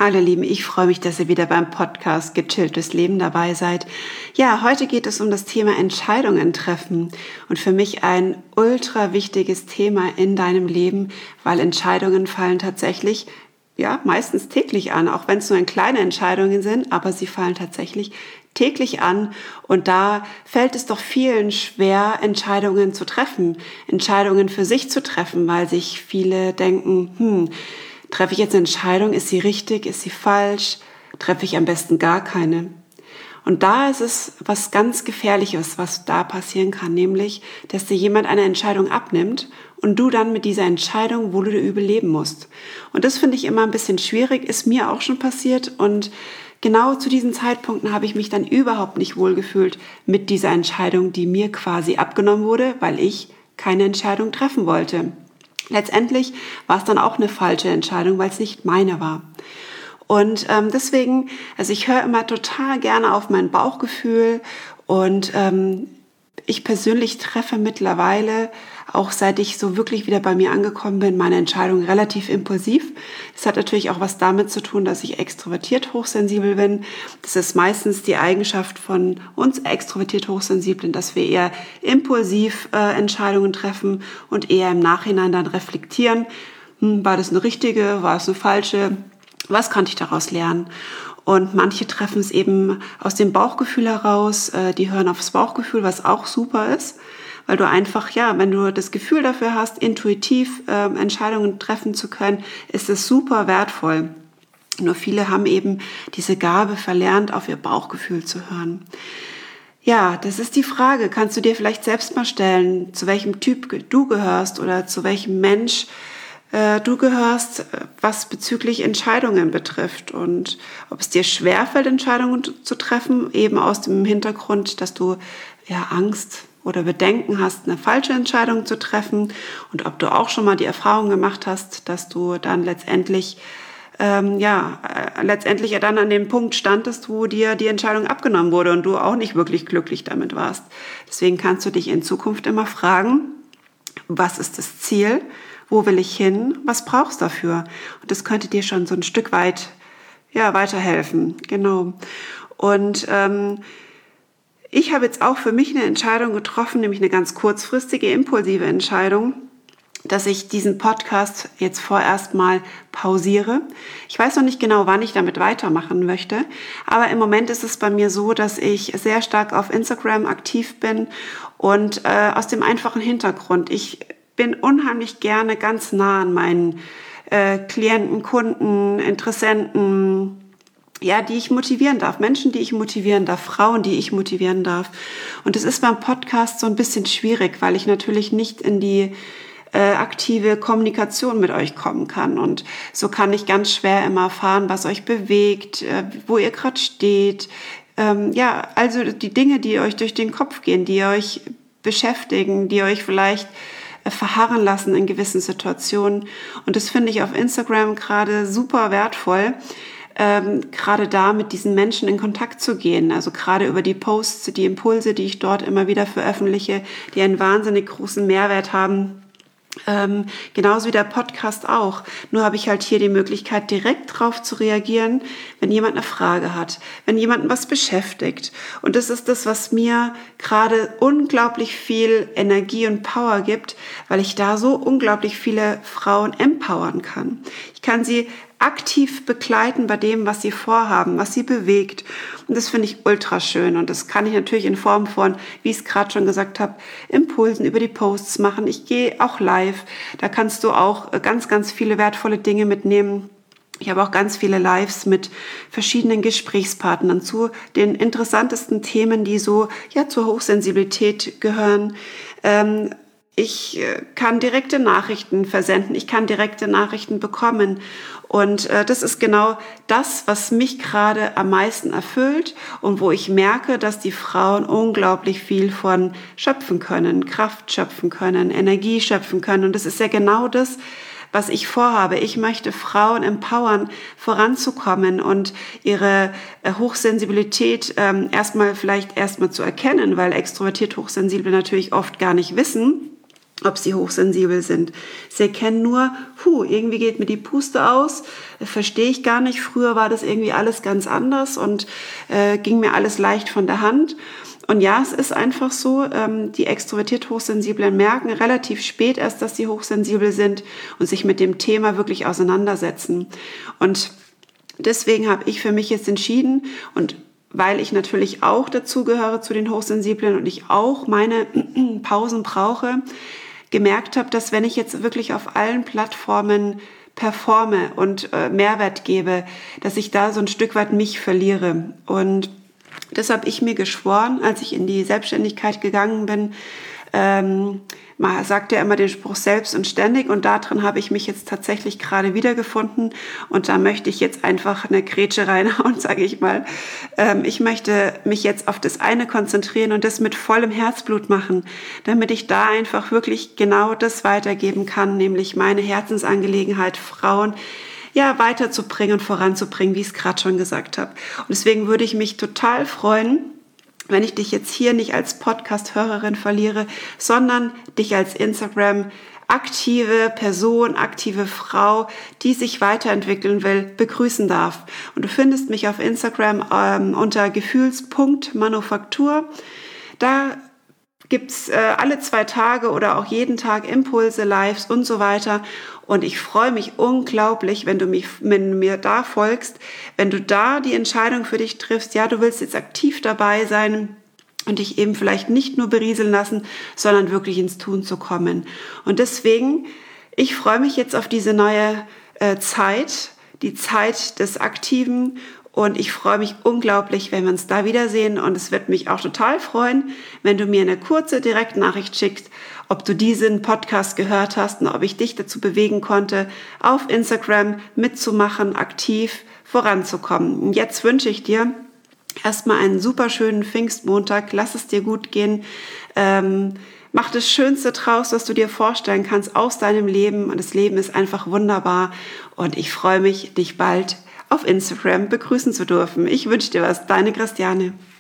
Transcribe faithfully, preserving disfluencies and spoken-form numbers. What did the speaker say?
Hallo Lieben, ich freue mich, dass ihr wieder beim Podcast Gechilltes Leben dabei seid. Ja, heute geht es um das Thema Entscheidungen treffen und für mich ein ultra wichtiges Thema in deinem Leben, weil Entscheidungen fallen tatsächlich, ja, meistens täglich an, auch wenn es nur kleine Entscheidungen sind, aber sie fallen tatsächlich täglich an und da fällt es doch vielen schwer, Entscheidungen zu treffen, Entscheidungen für sich zu treffen, weil sich viele denken, hm, treffe ich jetzt eine Entscheidung? Ist sie richtig? Ist sie falsch? Treffe ich am besten gar keine? Und da ist es was ganz Gefährliches, was da passieren kann, nämlich, dass dir jemand eine Entscheidung abnimmt und du dann mit dieser Entscheidung wohl oder übel leben musst. Und das finde ich immer ein bisschen schwierig, ist mir auch schon passiert und genau zu diesen Zeitpunkten habe ich mich dann überhaupt nicht wohlgefühlt mit dieser Entscheidung, die mir quasi abgenommen wurde, weil ich keine Entscheidung treffen wollte. Letztendlich war es dann auch eine falsche Entscheidung, weil es nicht meine war. Und ähm, deswegen, also ich höre immer total gerne auf mein Bauchgefühl und ähm, ich persönlich treffe mittlerweile, auch seit ich so wirklich wieder bei mir angekommen bin, meine Entscheidung relativ impulsiv. Das hat natürlich auch was damit zu tun, dass ich extrovertiert hochsensibel bin. Das ist meistens die Eigenschaft von uns extrovertiert Hochsensiblen, dass wir eher impulsiv äh, Entscheidungen treffen und eher im Nachhinein dann reflektieren. Hm, war das eine richtige, war es eine falsche? Was konnte ich daraus lernen? Und manche treffen es eben aus dem Bauchgefühl heraus, äh, die hören aufs Bauchgefühl, was auch super ist, weil du einfach, ja, wenn du das Gefühl dafür hast, intuitiv äh, Entscheidungen treffen zu können, ist es super wertvoll. Nur viele haben eben diese Gabe verlernt, auf ihr Bauchgefühl zu hören. Ja, das ist die Frage. Kannst du dir vielleicht selbst mal stellen, zu welchem Typ du gehörst oder zu welchem Mensch du gehörst, was bezüglich Entscheidungen betrifft und ob es dir schwerfällt, Entscheidungen zu treffen, eben aus dem Hintergrund, dass du ja Angst oder Bedenken hast, eine falsche Entscheidung zu treffen und ob du auch schon mal die Erfahrung gemacht hast, dass du dann letztendlich ähm, ja äh, letztendlich ja dann an dem Punkt standest, wo dir die Entscheidung abgenommen wurde und du auch nicht wirklich glücklich damit warst. Deswegen kannst du dich in Zukunft immer fragen, was ist das Ziel? Wo will ich hin? Was brauchst du dafür? Und das könnte dir schon so ein Stück weit ja, weiterhelfen. Genau. Und ähm, ich habe jetzt auch für mich eine Entscheidung getroffen, nämlich eine ganz kurzfristige, impulsive Entscheidung, dass ich diesen Podcast jetzt vorerst mal pausiere. Ich weiß noch nicht genau, wann ich damit weitermachen möchte, aber im Moment ist es bei mir so, dass ich sehr stark auf Instagram aktiv bin und äh, aus dem einfachen Hintergrund. Ich bin unheimlich gerne ganz nah an meinen äh, Klienten, Kunden, Interessenten, ja, die ich motivieren darf, Menschen, die ich motivieren darf, Frauen, die ich motivieren darf. Und es ist beim Podcast so ein bisschen schwierig, weil ich natürlich nicht in die äh, aktive Kommunikation mit euch kommen kann. Und so kann ich ganz schwer immer erfahren, was euch bewegt, äh, wo ihr gerade steht. Ähm, ja, also die Dinge, die euch durch den Kopf gehen, die euch beschäftigen, die euch vielleicht verharren lassen in gewissen Situationen. Und das finde ich auf Instagram gerade super wertvoll, ähm, gerade da mit diesen Menschen in Kontakt zu gehen. Also gerade über die Posts, die Impulse, die ich dort immer wieder veröffentliche, die einen wahnsinnig großen Mehrwert haben. Ähm, genauso wie der Podcast auch. Nur habe ich halt hier die Möglichkeit, direkt drauf zu reagieren, wenn jemand eine Frage hat, wenn jemanden was beschäftigt. Und das ist das, was mir gerade unglaublich viel Energie und Power gibt, weil ich da so unglaublich viele Frauen empowern kann. Ich kann sie aktiv begleiten bei dem, was sie vorhaben, was sie bewegt. Und das finde ich ultra schön. Und das kann ich natürlich in Form von, wie ich es gerade schon gesagt habe, Impulsen über die Posts machen. Ich gehe auch live. Da kannst du auch ganz, ganz viele wertvolle Dinge mitnehmen. Ich habe auch ganz viele Lives mit verschiedenen Gesprächspartnern zu den interessantesten Themen, die so ja zur Hochsensibilität gehören. Ähm, Ich kann direkte Nachrichten versenden, ich kann direkte Nachrichten bekommen und äh, das ist genau das, was mich gerade am meisten erfüllt und wo ich merke, dass die Frauen unglaublich viel von schöpfen können, Kraft schöpfen können, Energie schöpfen können und das ist ja genau das, was ich vorhabe. Ich möchte Frauen empowern, voranzukommen und ihre äh, Hochsensibilität ähm, erstmal vielleicht erstmal zu erkennen, weil extrovertiert Hochsensible natürlich oft gar nicht wissen, ob sie hochsensibel sind. Sie erkennen nur, puh, irgendwie geht mir die Puste aus, verstehe ich gar nicht. Früher war das irgendwie alles ganz anders und äh, ging mir alles leicht von der Hand. Und ja, es ist einfach so, ähm, die extrovertiert Hochsensiblen merken relativ spät erst, dass sie hochsensibel sind und sich mit dem Thema wirklich auseinandersetzen. Und deswegen habe ich für mich jetzt entschieden, und weil ich natürlich auch dazugehöre zu den Hochsensiblen und ich auch meine Pausen brauche, gemerkt habe, dass wenn ich jetzt wirklich auf allen Plattformen performe und äh, Mehrwert gebe, dass ich da so ein Stück weit mich verliere. Und das habe ich mir geschworen, als ich in die Selbstständigkeit gegangen bin. Ähm, man sagt ja immer den Spruch selbst und ständig, und darin habe ich mich jetzt tatsächlich gerade wiedergefunden, und da möchte ich jetzt einfach eine Grätsche reinhauen, sage ich mal. Ähm, ich möchte mich jetzt auf das eine konzentrieren und das mit vollem Herzblut machen, damit ich da einfach wirklich genau das weitergeben kann, nämlich meine Herzensangelegenheit, Frauen ja weiterzubringen und voranzubringen, wie ich es gerade schon gesagt habe. Und deswegen würde ich mich total freuen, wenn ich dich jetzt hier nicht als Podcast-Hörerin verliere, sondern dich als Instagram-aktive Person, aktive Frau, die sich weiterentwickeln will, begrüßen darf. Und du findest mich auf Instagram ähm, unter gefühls punkt manufaktur. Da gibt's äh, alle zwei Tage oder auch jeden Tag Impulse, Lives und so weiter. Und ich freue mich unglaublich, wenn du mich, wenn du mir da folgst, wenn du da die Entscheidung für dich triffst, ja, du willst jetzt aktiv dabei sein und dich eben vielleicht nicht nur berieseln lassen, sondern wirklich ins Tun zu kommen. Und deswegen, ich freue mich jetzt auf diese neue äh, Zeit, die Zeit des Aktiven. Und ich freue mich unglaublich, wenn wir uns da wiedersehen. Und es wird mich auch total freuen, wenn du mir eine kurze Direktnachricht schickst, ob du diesen Podcast gehört hast und ob ich dich dazu bewegen konnte, auf Instagram mitzumachen, aktiv voranzukommen. Und jetzt wünsche ich dir erstmal einen super schönen Pfingstmontag. Lass es dir gut gehen. Ähm, mach das Schönste draus, was du dir vorstellen kannst aus deinem Leben. Und das Leben ist einfach wunderbar. Und ich freue mich, dich bald auf Instagram begrüßen zu dürfen. Ich wünsche dir was, deine Christiane.